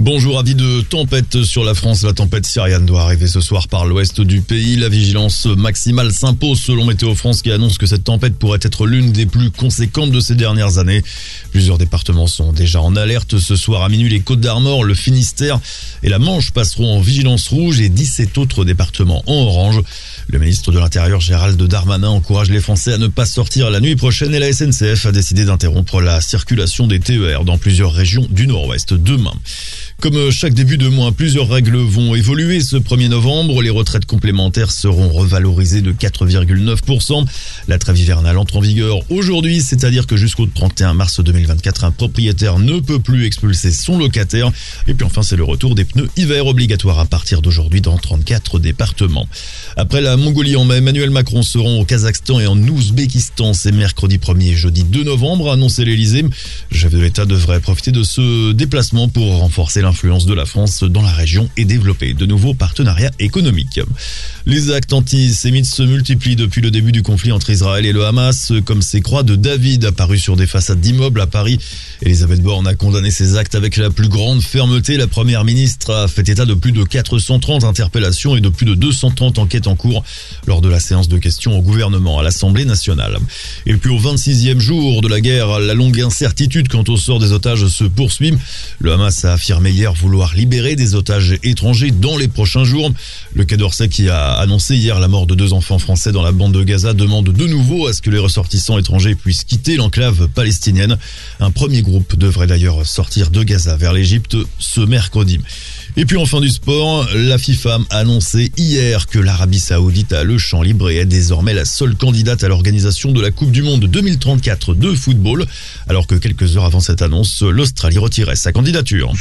Bonjour, avis de tempête sur la France. La tempête Cyriane doit arriver ce soir par l'ouest du pays. La vigilance maximale s'impose selon Météo France qui annonce que cette tempête pourrait être l'une des plus conséquentes de ces dernières années. Plusieurs départements sont déjà en alerte. Ce soir à minuit, les Côtes-d'Armor, le Finistère et la Manche passeront en vigilance rouge et 17 autres départements en orange. Le ministre de l'Intérieur Gérald Darmanin encourage les Français à ne pas sortir la nuit prochaine et la SNCF a décidé d'interrompre la circulation des TER dans plusieurs régions du Nord-Ouest demain. Comme chaque début de mois, plusieurs règles vont évoluer. Ce 1er novembre, les retraites complémentaires seront revalorisées de 4,9%. La trêve hivernale entre en vigueur aujourd'hui, c'est-à-dire que jusqu'au 31 mars 2024, un propriétaire ne peut plus expulser son locataire. Et puis enfin, c'est le retour des pneus hiver obligatoires à partir d'aujourd'hui dans 34 départements. Après la Mongolie en mai, Emmanuel Macron se rend au Kazakhstan et en Ouzbékistan. C'est mercredi 1er et jeudi 2 novembre, a annoncé l'Elysée. Le chef de l'État devrait profiter de ce déplacement pour renforcer l'influence de la France dans la région et développer de nouveaux partenariats économiques. Les actes antisémites se multiplient depuis le début du conflit entre Israël et le Hamas, comme ces croix de David apparues sur des façades d'immeubles à Paris. Elisabeth Borne a condamné ces actes avec la plus grande fermeté. La première ministre a fait état de plus de 430 interpellations et de plus de 230 enquêtes en cours lors de la séance de questions au gouvernement à l'Assemblée nationale. Et puis au 26e jour de la guerre, la longue incertitude quant au sort des otages se poursuit. Le Hamas a affirmé hier vouloir libérer des otages étrangers dans les prochains jours. Le Quai d'Orsay, qui a annoncé hier la mort de 2 enfants français dans la bande de Gaza, demande de nouveau à ce que les ressortissants étrangers puissent quitter l'enclave palestinienne. Un premier groupe devrait d'ailleurs sortir de Gaza vers l'Égypte ce mercredi. Et puis en fin du sport, la FIFA a annoncé hier que l'Arabie Saoudite a le champ libre et est désormais la seule candidate à l'organisation de la Coupe du Monde 2034 de football, alors que quelques heures avant cette annonce, l'Australie retirait sa candidature.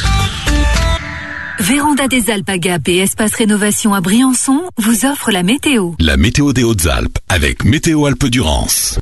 Véranda des Alpes à Gap et Espace Rénovation à Briançon vous offre la météo. La météo des Hautes-Alpes avec Météo Alpes-Durance.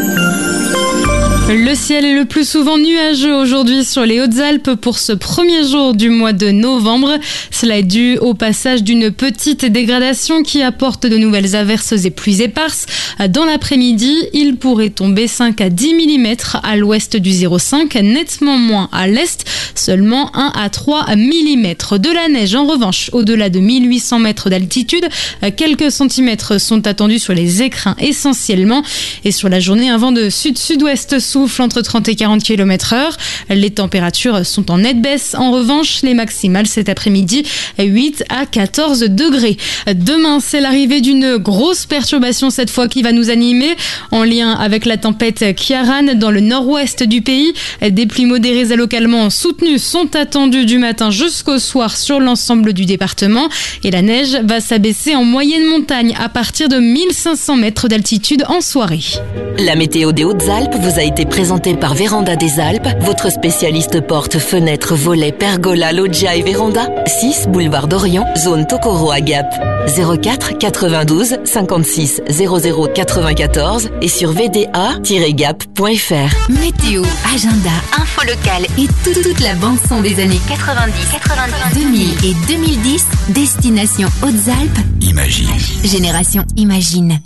Le ciel est le plus souvent nuageux aujourd'hui sur les Hautes-Alpes pour ce premier jour du mois de novembre. Cela est dû au passage d'une petite dégradation qui apporte de nouvelles averses et pluies éparses. Dans l'après-midi, il pourrait tomber 5 à 10 mm à l'ouest du 0,5, nettement moins à l'est, seulement 1 à 3 mm. De la neige en revanche, au-delà de 1800 mètres d'altitude, quelques centimètres sont attendus sur les écrins essentiellement. Et sur la journée, un vent de sud-sud-ouest souffle entre 30 et 40 km/h. Les températures sont en nette baisse. En revanche, les maximales cet après-midi, 8 à 14 degrés. Demain, c'est l'arrivée d'une grosse perturbation cette fois qui va nous animer en lien avec la tempête Ciarán dans le nord-ouest du pays. Des pluies modérées et localement soutenues sont attendues du matin jusqu'au soir sur l'ensemble du département et la neige va s'abaisser en moyenne montagne à partir de 1500 mètres d'altitude en soirée. La météo des Hautes-Alpes vous a été présentée par Véranda des Alpes, votre spécialiste porte, fenêtres, volets, pergola, loggia et véranda. 6 boulevard d'Orient, zone Tokoro à Gap. 04 92 56 00 94 et sur vda-gap.fr. Météo, agenda, info locale et toute la bande son des années 90, 2000 et 2010. Destination Hautes-Alpes. Imagine. Génération Imagine.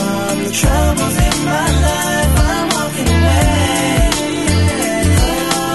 Troubles in my life, I'm walking away.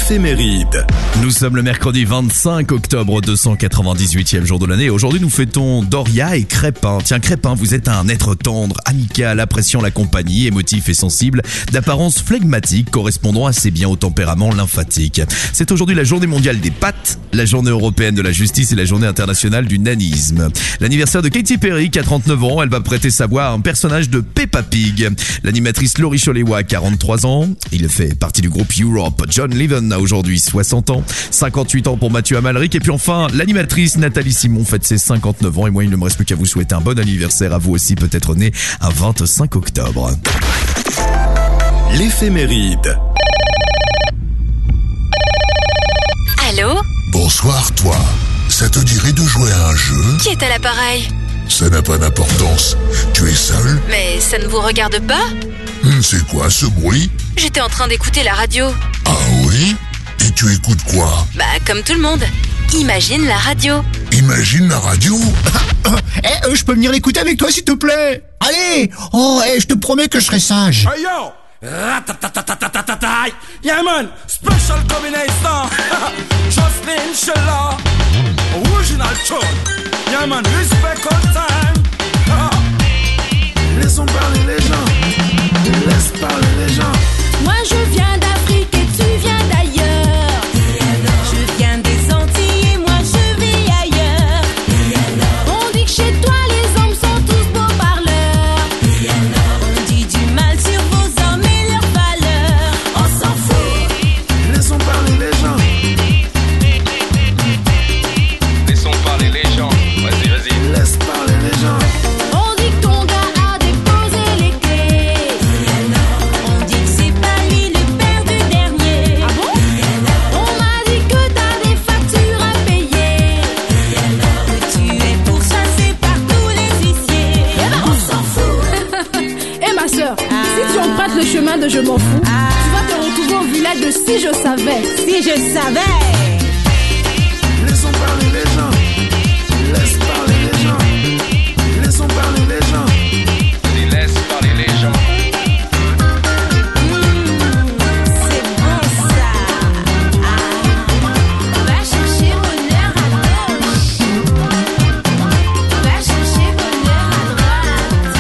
l'éphéméride. Nous sommes le mercredi 25 octobre, 298e jour de l'année. Aujourd'hui, nous fêtons Doria et Crépin. Tiens, Crépin, vous êtes un être tendre, amical, appréciant la compagnie, émotif et sensible, d'apparence flegmatique, correspondant assez bien au tempérament lymphatique. C'est aujourd'hui la journée mondiale des pâtes, la journée européenne de la justice et la journée internationale du nanisme. L'anniversaire de Katy Perry, qui a 39 ans, elle va prêter sa voix à un personnage de Peppa Pig. L'animatrice Laurie Choléwa a 43 ans. Il fait partie du groupe Europe. John Lydon a aujourd'hui 60 ans. 58 ans pour Mathieu Amalric. Et puis enfin, l'animatrice Nathalie Simon fête ses 59 ans. Et moi, il ne me reste plus qu'à vous souhaiter un bon anniversaire à vous aussi, peut-être né un 25 octobre. L'éphéméride. Allô ? Bonsoir, toi. Ça te dirait de jouer à un jeu ? Qui est à l'appareil ? Ça n'a pas d'importance. Tu es seul ? Mais ça ne vous regarde pas ? C'est quoi ce bruit ? J'étais en train d'écouter la radio. Ah oui ? Et tu écoutes quoi ? Bah, comme tout le monde. Imagine la radio. Imagine la radio ? Je peux venir l'écouter avec toi s'il te plaît ? Allez ! Je te promets que je serai sage. Hey yo! Yeah man, special combination. Jocelyn Sheila, original tune. Yeah man, respect all time. Laissons parler les gens. Laisse parler les gens. Moi je viens d'Afrique et tu viens d'ailleurs. Je viens des Antilles et moi je vis ailleurs. On dit que chez toi les hommes sont tous beaux parleurs. On dit du mal sur vos hommes et leurs valeurs. On s'en fout. Laissons parler les gens. Laissons parler les gens. Vas-y, vas-y. Laisse parler les gens. On dit que ton gars a déposé les clés. On dit que c'est pas lui le père du dernier. Ah bon? On m'a dit que t'as des factures à payer. Que tu es pourchassé par tous les huissiers. On s'en fout. Eh ma soeur, si tu empruntes le chemin de Je m'en fous, tu vas te retrouver au village de Si je savais. Si je savais. Laissons parler les gens. Laisse parler les gens. Laissons parler les gens. Vas-y, laisse parler les gens. C'est bon ça. Va chercher bonheur à gauche. Va chercher bonheur à droite.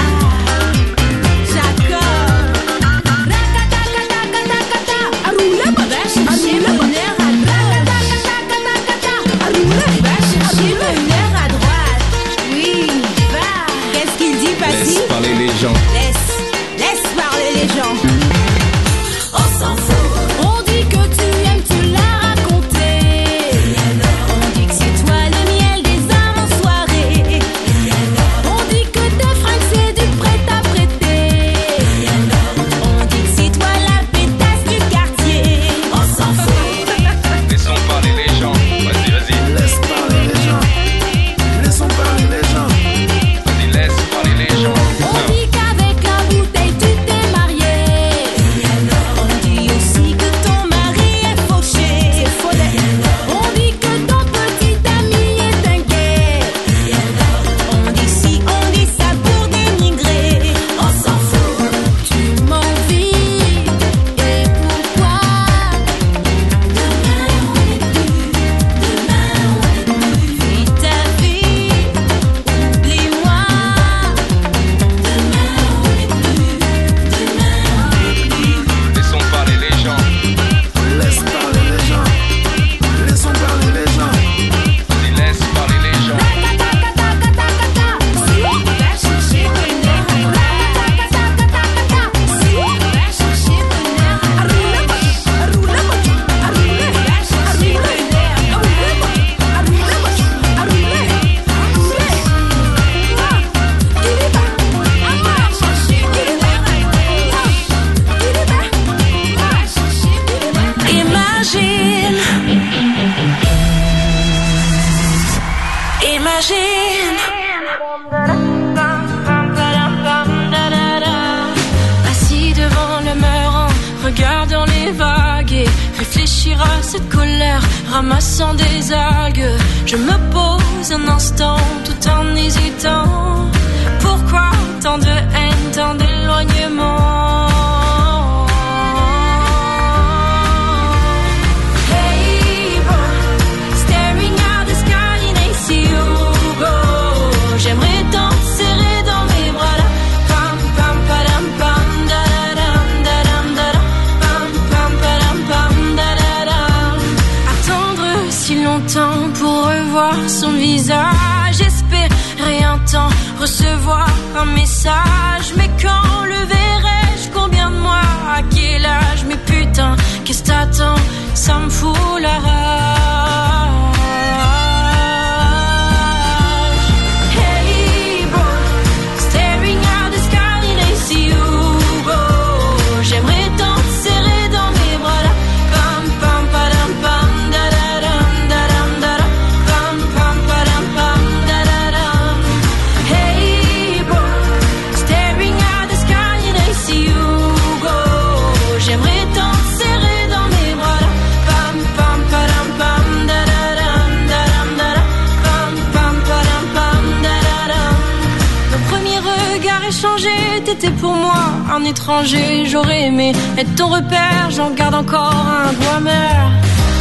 Jacob. Rakatakatakatakata. Aroula. Va chercher bonheur à gauche. Va chercher bonheur à droite. Oui, va. Qu'est-ce qu'il dit, Paty? Laisse parler les gens. Laisse parler les gens. On s'en fout. On dit que tu aimes, tu l'as raconté. On dit que c'est toi le miel des âmes en soirée. On dit que tes fringues c'est du prêt-à-prêter. On dit que c'est toi la pétasse du quartier. On s'en fout. Laissons parler les gens. Vas-y, vas-y. Laisse parler les gens. Laissons parler les gens. Vas-y, laisse parler les gens. On dit qu'avec la bouteille tu t'es marié. On dit aussi que ton mari est fauché. C'est faux. On dit que ton petit ami est un gay. On dit si, on dit ça pour dénigrer. On s'en fout. Tu m'envies. Et pourquoi? Demain on est plus. Demain on est plus. Vis ta vie. Oublie-moi. Demain on est plus. Demain on est plus. Laissons parler les gens. Laisse parler les gens. Laissons parler les gens. Vas-y, laisse parler les gens. Va chercher bonheur à droite. Va chercher bonheur à droite. Va chercher Imagine. Assis devant le mur en regardant les vagues et réfléchir à cette colère ramassant des algues. Je me pose un instant tout en hésitant. Pourquoi tant de haine, tant d'éloignement? recevoir un message. Mais quand le verrai-je, combien de mois, à quel âge? Mais putain, qu'est-ce t'attends? Ça me fout la rage. Hey bro, staring at the sky and I see you go. J'aimerais tant te serrer dans mes bras là. Pam pam padam pam da da dam da dam da da. Pam pam padam pam da da dam. Hey bro, staring at the sky and I see you go. J'aimerais tant te serrer dans mes bras là. Pam pam padam pam da da dam da dam da da. Pam pam padam pam da da dam. Nos premiers regards échangés, t'étais pour moi un étranger. J'aurais aimé être ton repère, j'en garde encore un goût amer.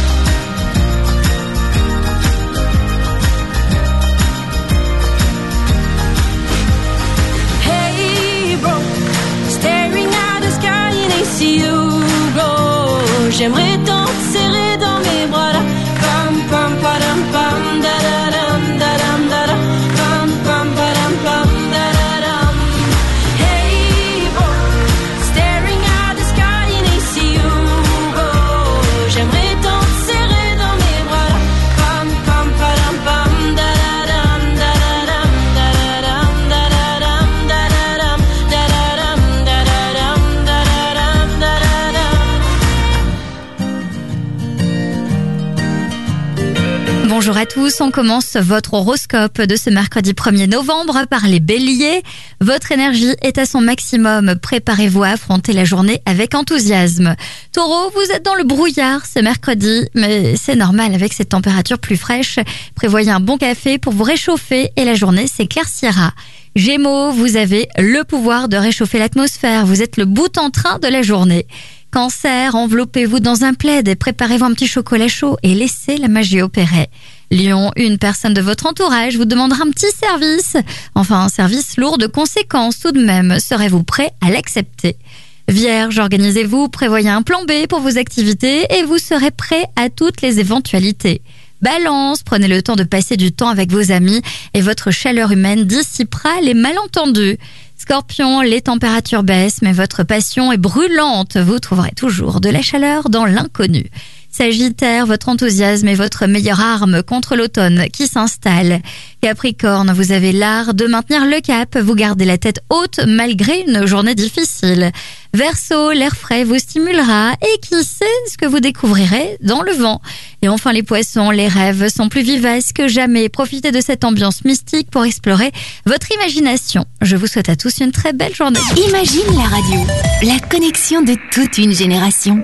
Hey bro, staring at the sky and I see you go. J'aimerais tant te serrer dans mes bras là. Pam pam padam pam da da dam da dam da da. Pam pam padam pam da da dam. Hey bro, staring at the sky and I see you go. J'aimerais tant te serrer dans mes bras là. Pam pam padam pam da da dam da da dam da da dam da da dam da da dam da da dam da da dam da da dam da da dam. Bonjour à tous, on commence votre horoscope de ce mercredi 1er novembre par les béliers. Votre énergie est à son maximum, préparez-vous à affronter la journée avec enthousiasme. Taureau, vous êtes dans le brouillard ce mercredi, mais c'est normal avec cette température plus fraîche. Prévoyez un bon café pour vous réchauffer et la journée s'éclaircira. Gémeaux, vous avez le pouvoir de réchauffer l'atmosphère, vous êtes le bout en train de la journée. Cancer, enveloppez-vous dans un plaid et préparez-vous un petit chocolat chaud et laissez la magie opérer. Lion, une personne de votre entourage vous demandera un petit service. Enfin, un service lourd de conséquences tout de même. Serez-vous prêt à l'accepter? Vierge, organisez-vous, prévoyez un plan B pour vos activités et vous serez prêt à toutes les éventualités. Balance, prenez le temps de passer du temps avec vos amis et votre chaleur humaine dissipera les malentendus. Scorpion, les températures baissent, mais votre passion est brûlante. Vous trouverez toujours de la chaleur dans l'inconnu. Sagittaire, votre enthousiasme est votre meilleure arme contre l'automne qui s'installe. Capricorne, vous avez l'art de maintenir le cap, vous gardez la tête haute malgré une journée difficile. Verseau, l'air frais vous stimulera et qui sait ce que vous découvrirez dans le vent. Et enfin les poissons, les rêves sont plus vivaces que jamais. Profitez de cette ambiance mystique pour explorer votre imagination. Je vous souhaite à tous une très belle journée. Imagine la radio, la connexion de toute une génération.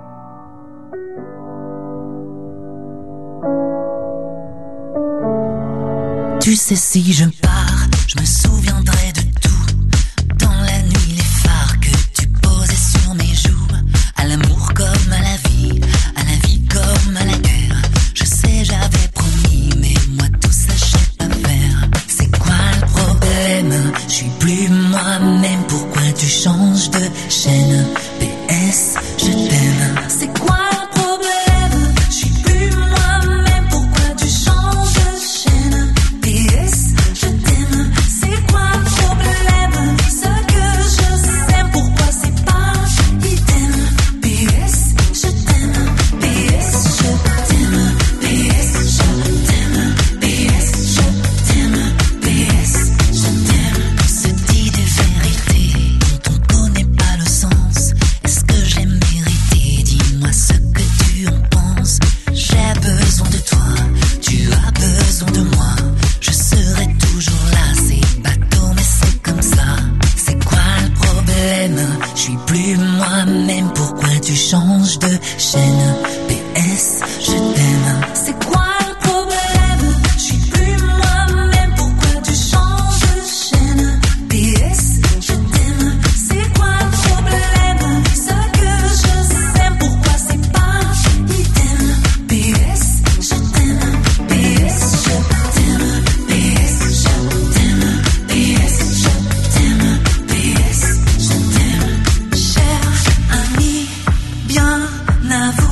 Tu sais, si je pars, je me souviendrai de tout. Dans la nuit, les phares que tu posais sur mes joues. À l'amour comme à la vie comme à la guerre. Je sais, j'avais promis, mais moi tout ça, je sais pas faire. C'est quoi le problème? Je suis plus moi-même, pourquoi tu changes de chaîne? PS, je t'aime. C'est quoi le problème? Je suis plus moi-même, pourquoi tu changes de chaîne? PS, je t'aime. C'est quoi le problème? Ce que je sais, pourquoi c'est pas idem? PS, je t'aime. PS, je t'aime. PS, je t'aime. PS, je t'aime. PS, je t'aime. On se dit des vérités dont on connaît pas le sens. Est-ce que je l'ai mérité? Dis-moi ce que tu en penses. J'ai besoin de toi, tu as besoin de moi. Je serai toujours là, c'est bateau mais c'est comme ça. C'est quoi le problème? Je suis plus moi-même, pourquoi tu changes de chaîne? PS, je t'aime. C'est quoi le problème? Je suis plus moi-même, pourquoi tu changes de chaîne? PS, je t'aime. C'est quoi le problème? Ce que je sais, pourquoi c'est pas idem? PS, je t'aime. PS, je t'aime. PS, je t'aime. PS, je t'aime. PS, je t'aime. Cher ami, bien avoué.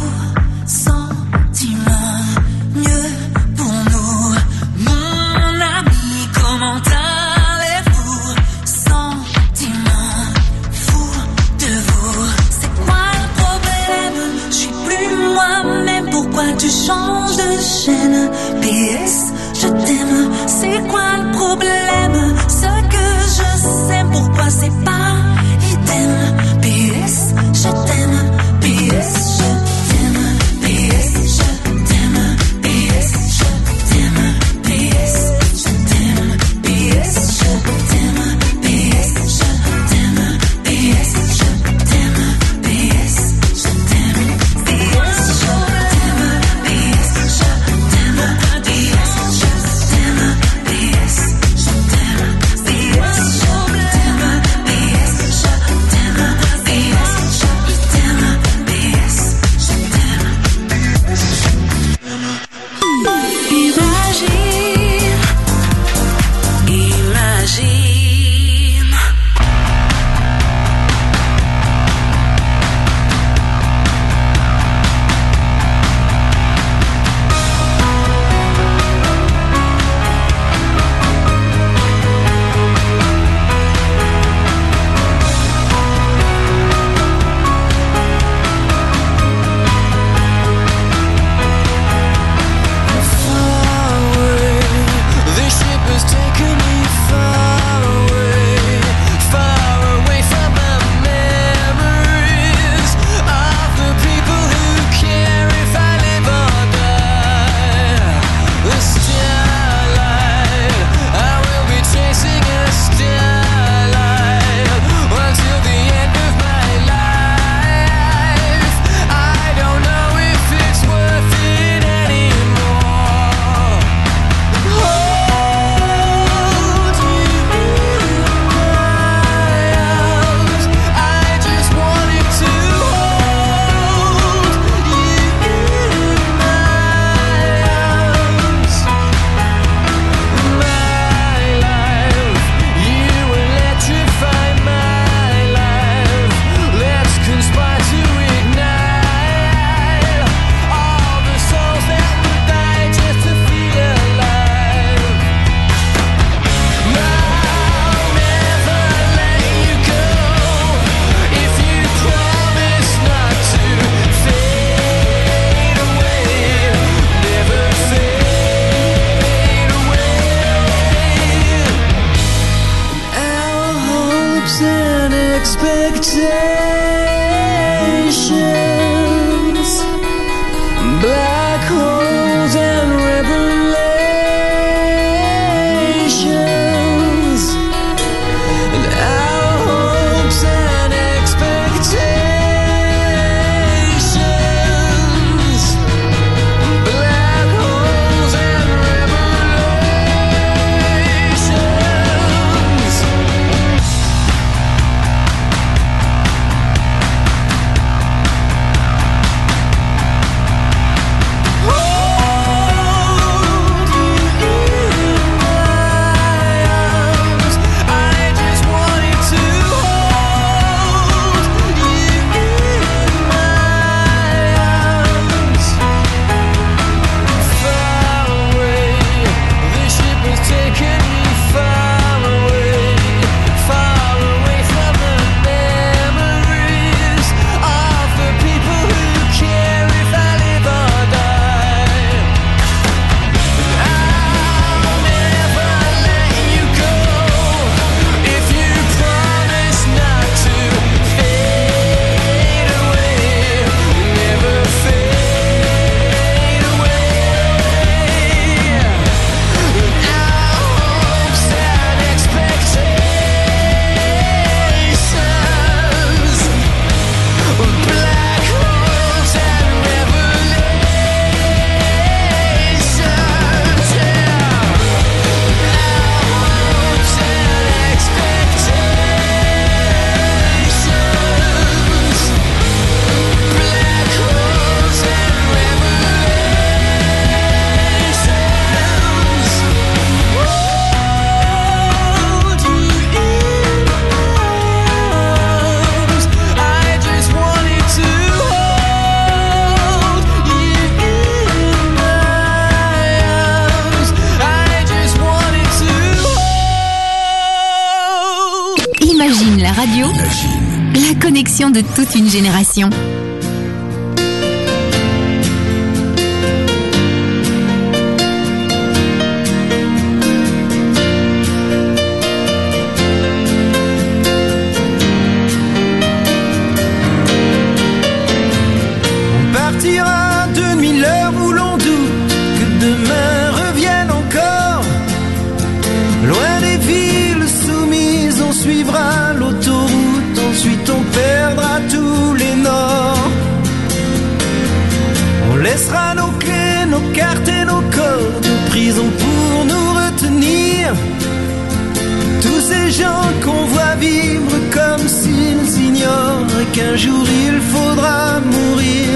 c'est quoi le problème? Ce que je sais pourquoi c'est pas idem. PS, je t'aime. PS, je t'aime. PS, je t'aime. PS, je t'aime. PS, je t'aime. PS, je t'aime. PS, je t'aime. PS, je t'aime. PS, je t'aime. PS, je t'aime. PS, je t'aime. PS, je t'aime. PS, je t'aime. PS, je t'aime. PS, je t'aime. PS, je t'aime. PS, je t'aime. Imagine, imagine. This ship has taken me far away from my memories of the people who care if I live or die. The starlight, I will be chasing a starlight until the end of my life. I don't know if it's worth it anymore. Hold you in my arms. I just wanted to hold you in my arms. My life, you electrify my life. Let's conspire to ignite all the souls that would die just to feel alive. I'll never let you go if you promise not to fade away, never fade away. Our hopes and expectations, black holes and revelations. And our hopes and expectations, black holes and revelations. Hold you in my arms. I just wanted to hold you in my arms. Far away, this ship has taken me far away from the memories of the people who care if I live or die. I'll never let you go if you promise not to fade away, never fade away. Our hopes and expectations, black holes and revelations. Imagine la radio, la connexion de toute une génération. à vivre comme s'ils ignorent qu'un jour il faudra mourir,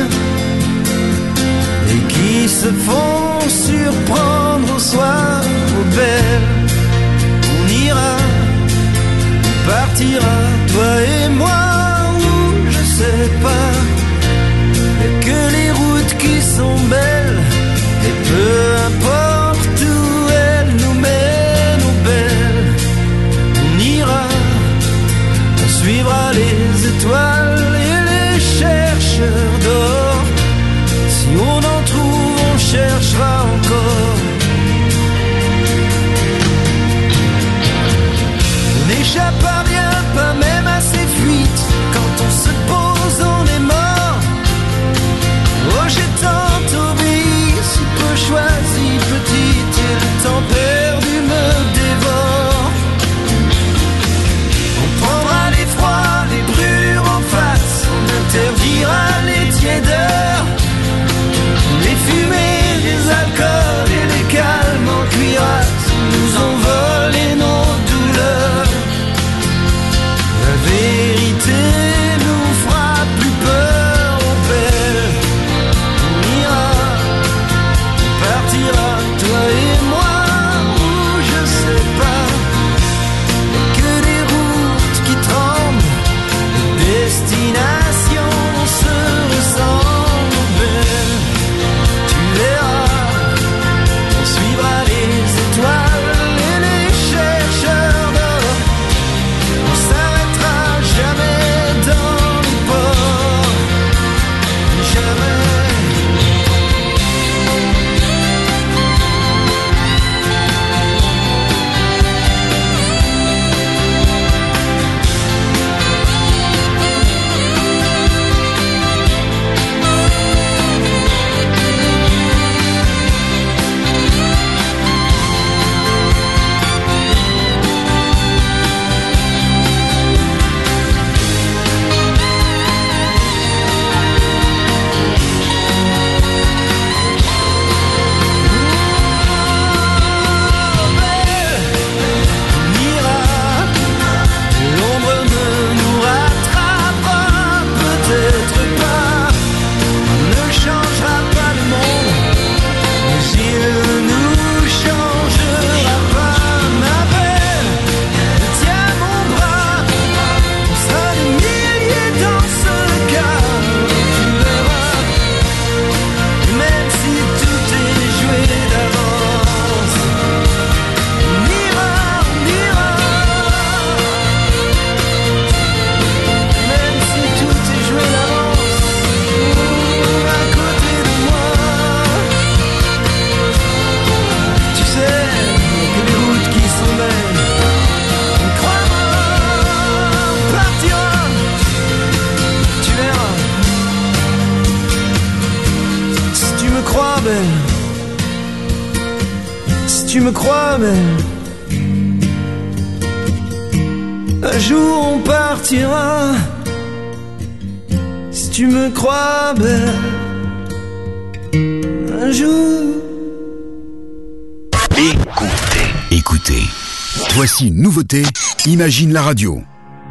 et qui se font surprendre au soir aux belles. On ira, on partira, toi et moi, ou je sais pas. Y'a que les routes qui sont belles, et peu importe où elles nous mènent, aux belles. On ira, on suivra les étoiles et les chercheurs d'or. Si on en trouve, on cherchera encore. On n'échappe à rien, pas même à ces fuites. Quand on se pose, on est mort. Oh, j'ai tant obéi, si peu choisi, petite, et le temps perdu me dévore. On prendra les froids, les brûlures en face, on interdira les tiédeurs, les fumées, les alcools et les calmes en cuirasse nous ont volé nos douleurs. La vérité nous fera plus peur, on perd. On ira, on partira, toi et moi, ou je sais pas. Y'a que des routes qui tremblent, les destinations se ressemblent, belle. Tu verras, on suivra les étoiles et les chercheurs d'or. On s'arrêtera jamais dans les ports, jamais. L'ombre ne nous rattrapera peut-être pas, ne changera pas le monde, mais il nous changera pas. Ma belle, tiens mon bras, on sera des milliers dans ce cas, tu verras, même si tout est joué d'avance. On ira, même si tout est joué d'avance, à côté de moi. Tu sais, que les routes qui sont belles. On croira, on partira, tu verras. Si tu me crois belle, si tu me crois belle, un jour on partira. Si tu me crois belle, un jour. Écoutez. Voici une nouveauté, Imagine la radio.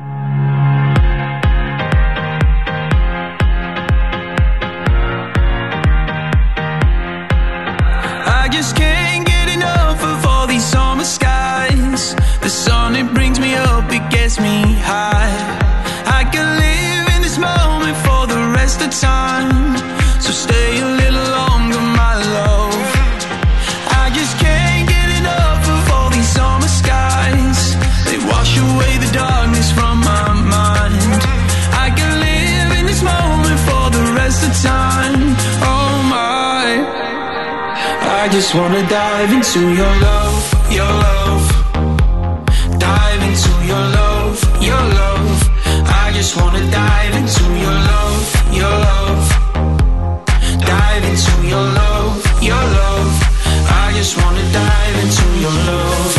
I just can't get enough of all these summer skies. The sun, it brings me up, it gets me high. I can live in this moment for the rest of time. So stay a little longer, my love. I just can't get enough of all these summer skies. They wash away the darkness from my mind. I can live in this moment for the rest of time. Oh my, I just wanna dive into your love, your love. Dive into your love, your love. I just wanna dive into your love, your love. Dive into your love, your love. I just wanna dive into your love.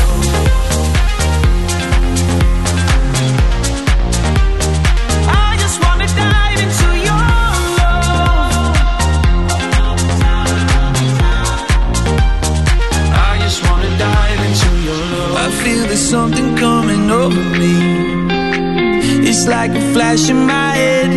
I just wanna dive into your love. I just wanna dive into your love. I feel there's something coming over me. like a flash in my head.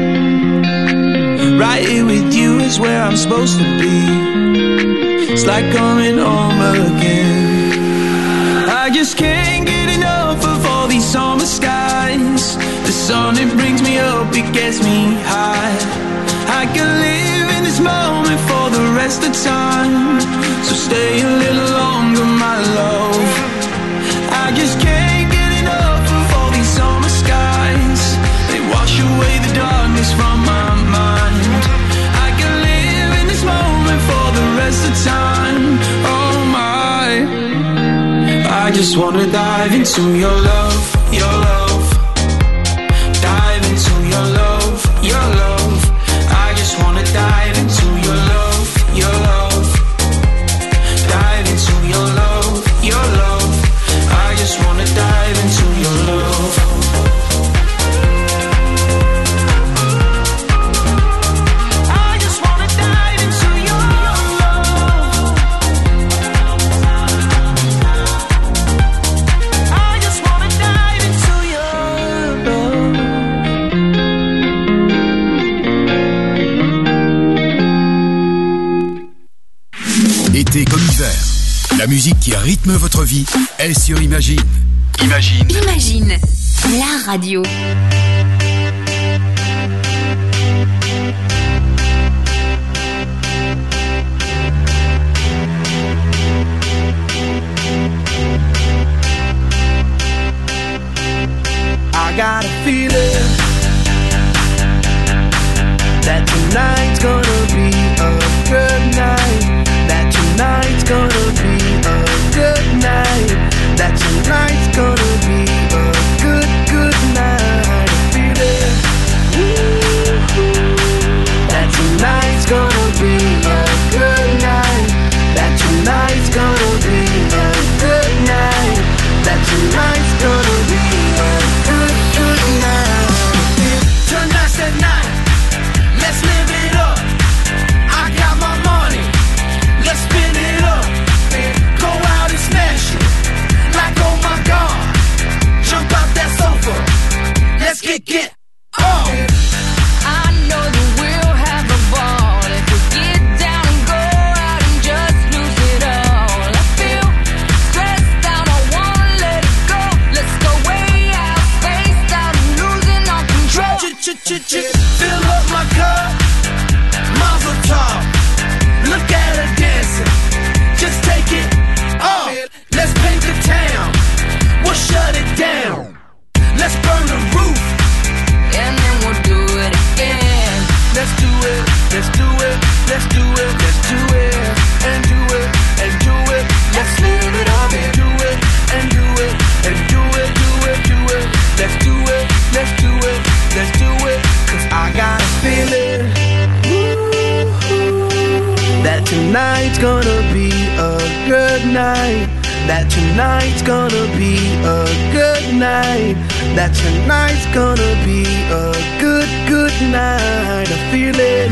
Right here with you is where I'm supposed to be. It's like coming home again. I just can't get enough of all these summer skies. The sun, it brings me up, it gets me high. I can live in this moment for the rest of time. So stay a little longer, my love. I just can't get enough of all these summer skies. They wash away the darkness from my mind. I can live in this moment for the rest of time. Oh my, I just wanna dive into your love, your love. Dive into your love, your love. I just wanna dive into your love, your love. Dive into your love, your love. I just wanna dive into your love. I just wanna dive into your love. I just wanna dive into your love. Été comme hiver, la musique qui rythme votre vie est sur Imagine. Imagine. Imagine, la radio. I got a feeling that tonight's gonna be a good night. That tonight's gonna be a good night. That tonight's gonna be a good, good night. I feel it. That tonight's gonna be a good night. That tonight's gonna be a good night. That tonight's gonna be a good, good night. Tonight's the night. Let's live it up. I got my money. Let's spin it up. Go out and smash it. Like, oh my God. Jump out that sofa. Let's get up. I know that we'll have a ball if we get down and go out and just lose it all. I feel stressed out, I wanna let it go. Let's go way out, spaced out, and losing all control. Fill up my cup, Mazel tov. Look at her dancing, just take it off. Let's paint the town, we'll shut it down. Let's burn the roof, And then we'll do it again. let's do it, let's do it, let's do it, let's do it, and do it, and do it. Let's live it up and do it, and do it, and do it, do it, do it. Let's do it, let's do it, let's do it. 'Cause I got a feeling that tonight's gonna be a good night. That tonight's gonna be a good night. That tonight's gonna be a good, good night. I feel it.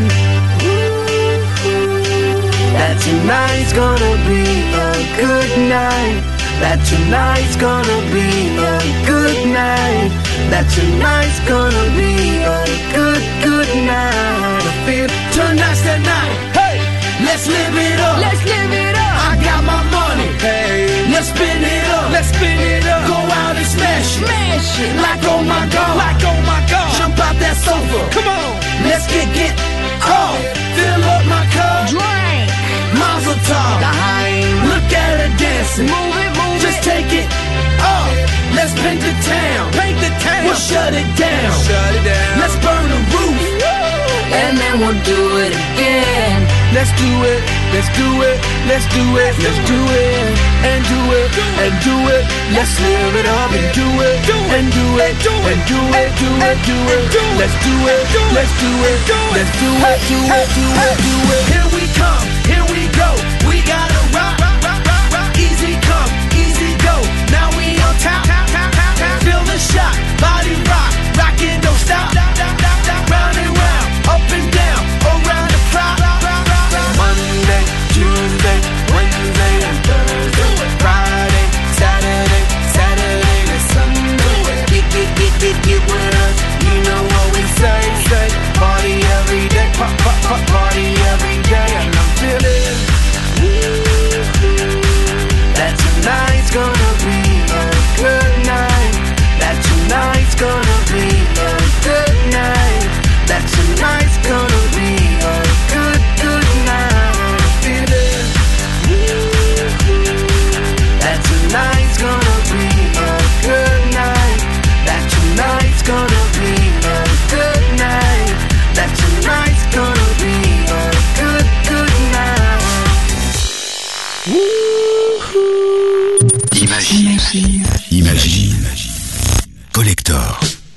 That tonight's gonna be a good night. That tonight's gonna be a good night. That tonight's gonna be a good, good night. I feel tonight's the night. Hey, let's live it up. Let's live it up. I got my money. Hey, let's spin it up. Let's spin it up. Go out and smash it. Smash it. Like oh my God. Like oh my God. Jump out that sofa. Come on. Let's get off. Fill up my cup. Drink. Mazel tov. Look at her dancing. Move it, move Just it. take it off. Let's paint the town. Paint the town. We'll shut it down. Shut it down. Let's burn the roof. And then we'll do it again. Let's do it. Let's do it. Let's do it. Let's do it. And do it. And do it. Let's live it up and do it. And do it. And do it. Do it. Do it. Let's do it. Let's do it. Let's do it. Do it. Do it. Do it. Here we come. Here we go. We gotta rock. Easy come. Easy go. Now we on top. Feel the shot. Body rock. Rockin', don't stop. Round and round. Up and down. Around the clock. Monday, Tuesday, Wednesday, and Thursday. Friday, Saturday, Saturday to Sunday. Get with us. Victor.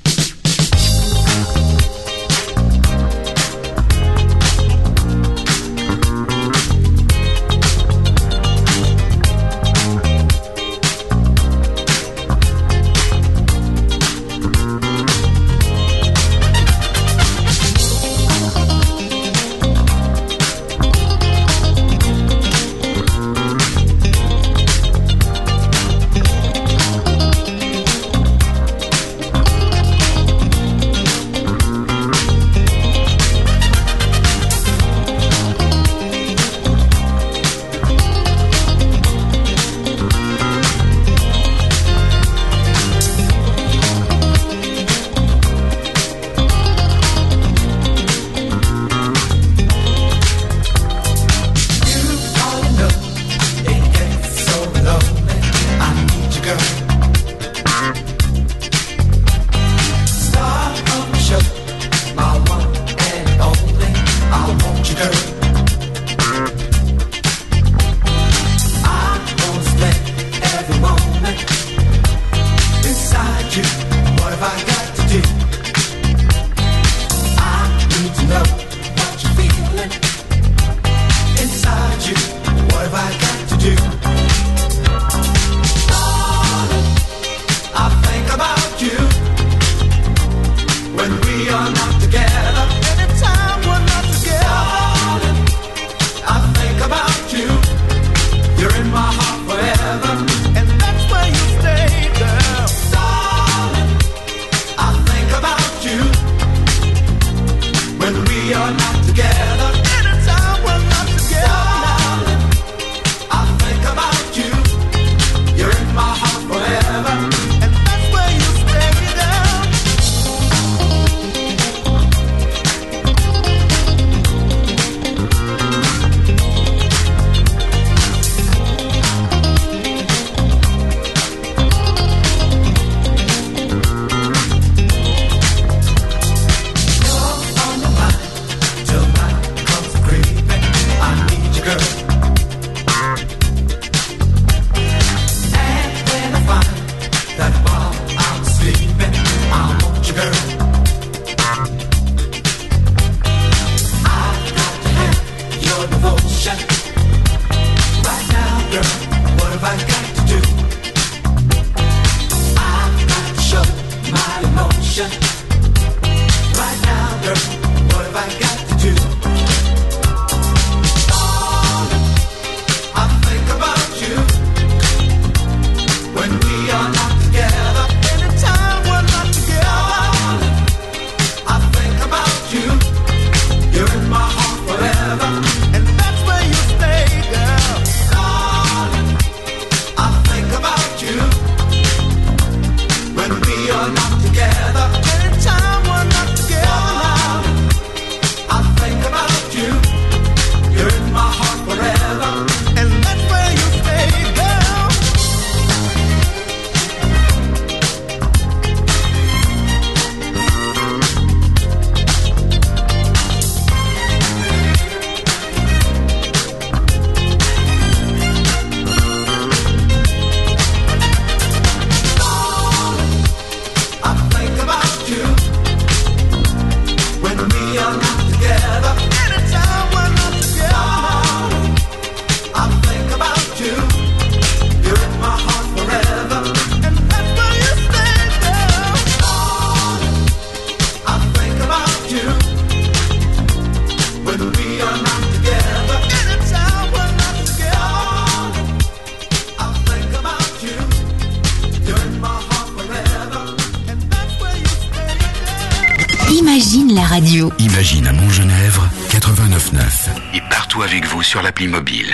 Imagine la radio. Imagine à Montgenèvre, 89.9. Et partout avec vous sur l'appli mobile.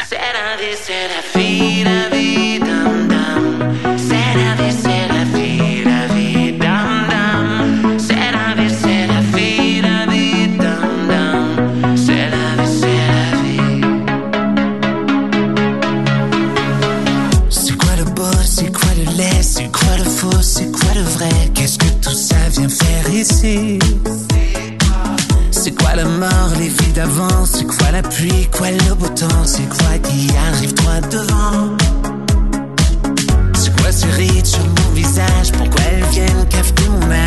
C'est quoi le beau, c'est quoi le laid, c'est quoi le faux, c'est quoi le vrai? Qu'est-ce que tout ça vient faire ici? C'est quoi la mort, les vies d'avant? C'est quoi la pluie, quoi le beau temps? C'est quoi qui arrive droit devant? C'est quoi ces rides sur mon visage? Pourquoi elles viennent cafeter mon âge?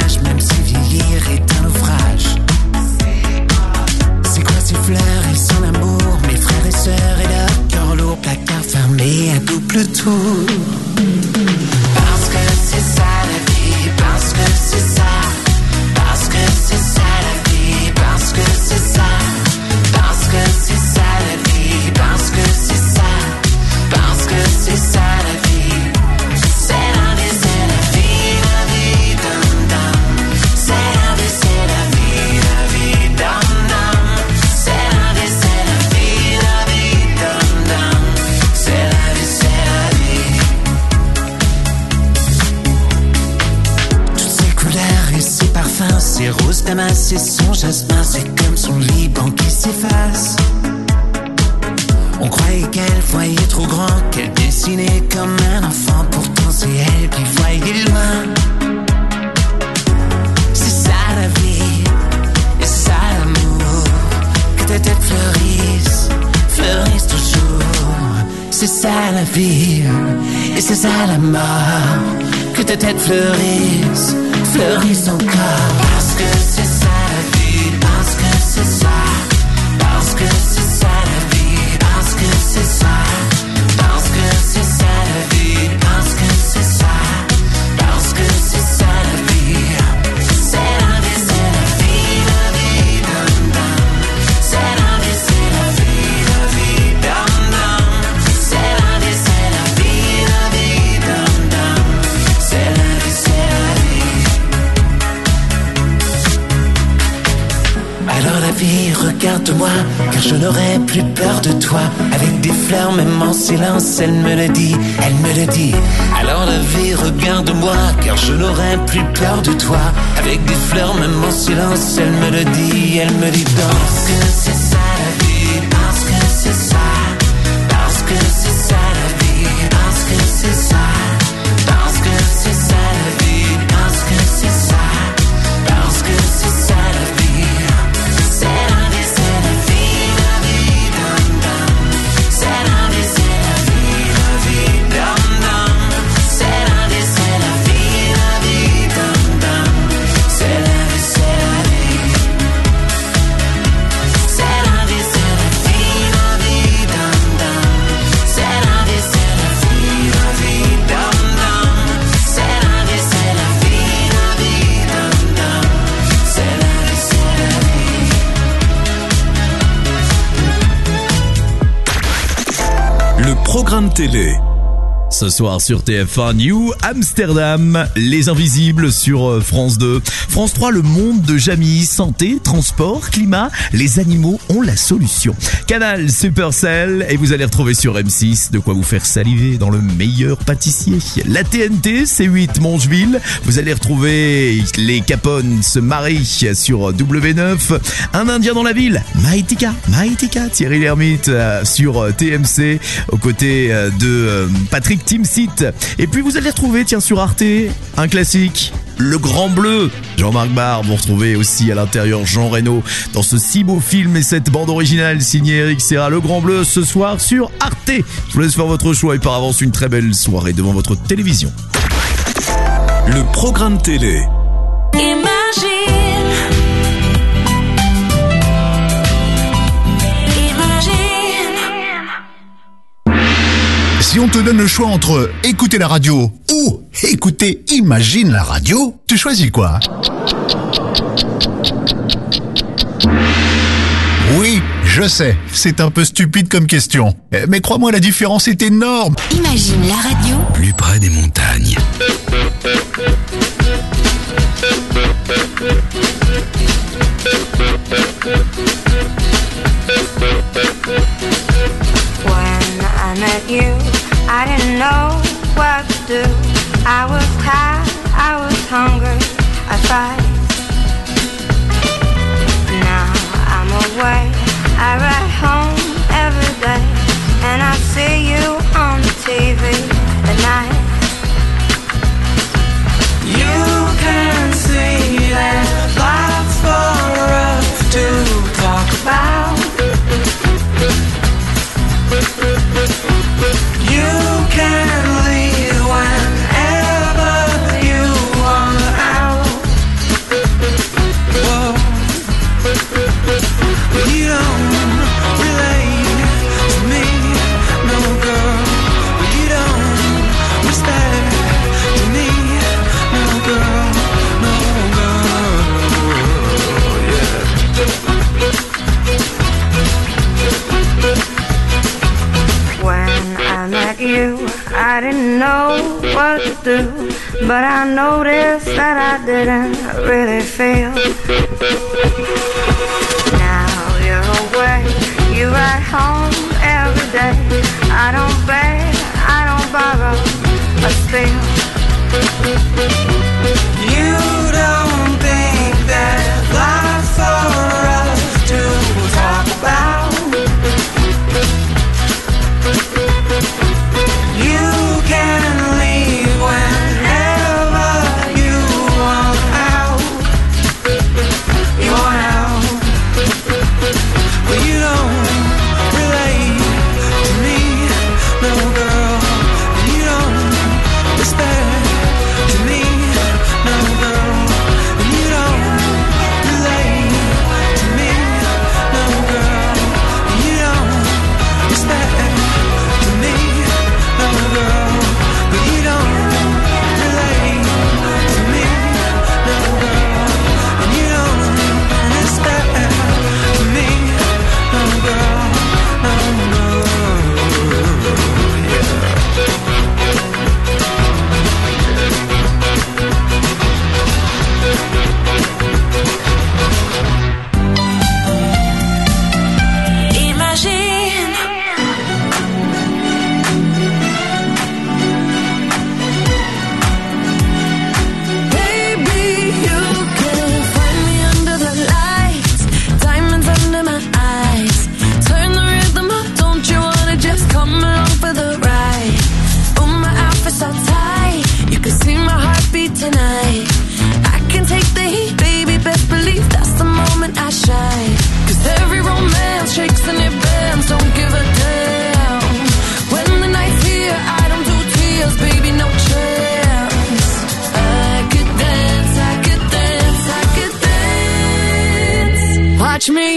parfum, ses roses damas et son jasmin, c'est comme son Liban qui s'efface. On croyait qu'elle voyait trop grand, qu'elle dessinait comme un enfant, pourtant c'est elle qui voyait loin. C'est ça la vie, et c'est ça l'amour, que ta tête fleurisse, fleurisse toujours. C'est ça la vie, et c'est ça la mort, que ta tête fleurisse, fleurisse encore. Parce que c'est ça la vie, parce que c'est ça, parce que c'est ça la vie, parce que c'est ça, parce que c'est ça la vie, parce que c'est ça, parce que c'est ça la vie. C'est la vie, c'est la vie, la vie, dum dum. C'est la vie, c'est la vie, la vie, dum dum. C'est la vie, c'est la vie, la vie, dum dum. C'est la vie, c'est la vie. Alors la vie, regarde-moi, car je n'aurai plus peur de toi. Avec des fleurs, même en silence, elle me le dit, elle me le dit. Alors la vie, regarde-moi, car je n'aurai plus peur de toi. Avec des fleurs, même en silence, elle me le dit, elle me dit. Parce que c'est ça la vie, parce que c'est ça, parce que c'est ça la vie, parce que c'est ça, parce que c'est ça la vie, parce que c'est ça, parce que c'est ça la vie. C'est la vie, c'est la vie, la vie, dum dum. C'est la vie, c'est la vie, la vie, dum dum. C'est la vie, c'est la vie, la vie, dum dum. C'est la vie, c'est la vie. C'est la vie, c'est la vie, la vie, dum dum. C'est la vie, c'est la vie, la vie, dum dum. C'est la vie, c'est la vie, la vie, dum dum. C'est la vie, c'est la vie. Le programme télé. Ce soir sur TF1 New Amsterdam, Les Invisibles sur France 2. France 3, Le Monde de Jamie, santé, transport, climat, les animaux ont la solution. Canal Supercell et vous allez retrouver sur M6 de quoi vous faire saliver dans le meilleur pâtissier. La TNT, C8 Mongeville, vous allez retrouver les Capone se marient sur W9. Un Indien dans la ville, Maïtika, Thierry Lhermitte sur TMC aux côtés de Patrick Timsit. Et puis vous allez retrouver, tiens, sur Arte, un classique, Le Grand Bleu. Jean-Marc Barr, vous retrouvez aussi à l'intérieur Jean Reno dans ce si beau film et cette bande originale signée Eric Serra. Le Grand Bleu ce soir sur Arte. Je vous laisse faire votre choix et par avance une très belle soirée devant votre télévision. Le programme télé. Si on te donne le choix entre écouter la radio ou écouter Imagine la radio, tu choisis quoi? Oui, je sais, c'est un peu stupide comme question. Mais crois-moi, la différence est énorme. Imagine la radio. Plus près des montagnes. When I met you, I didn't know what to do. I was tired, I was hungry, I fight. Now I'm away, I ride home every day, and I see you on the TV at night. You can see that life's for us to talk about. You can leave whenever you want out. Whoa. You don't relate to me, no girl. You don't respect to me, no girl, no girl. Yeah. When I met you, I didn't know what to do, but I noticed that I didn't really feel. Now you're away, you ride home every day. I don't beg, I don't borrow, I steal. You don't think night. I can take the heat, baby, best believe that's the moment I shine. 'Cause every romance shakes and it bends, don't give a damn. When the night's here, I don't do tears, baby, no chance. I could dance, I could dance, I could dance. Watch me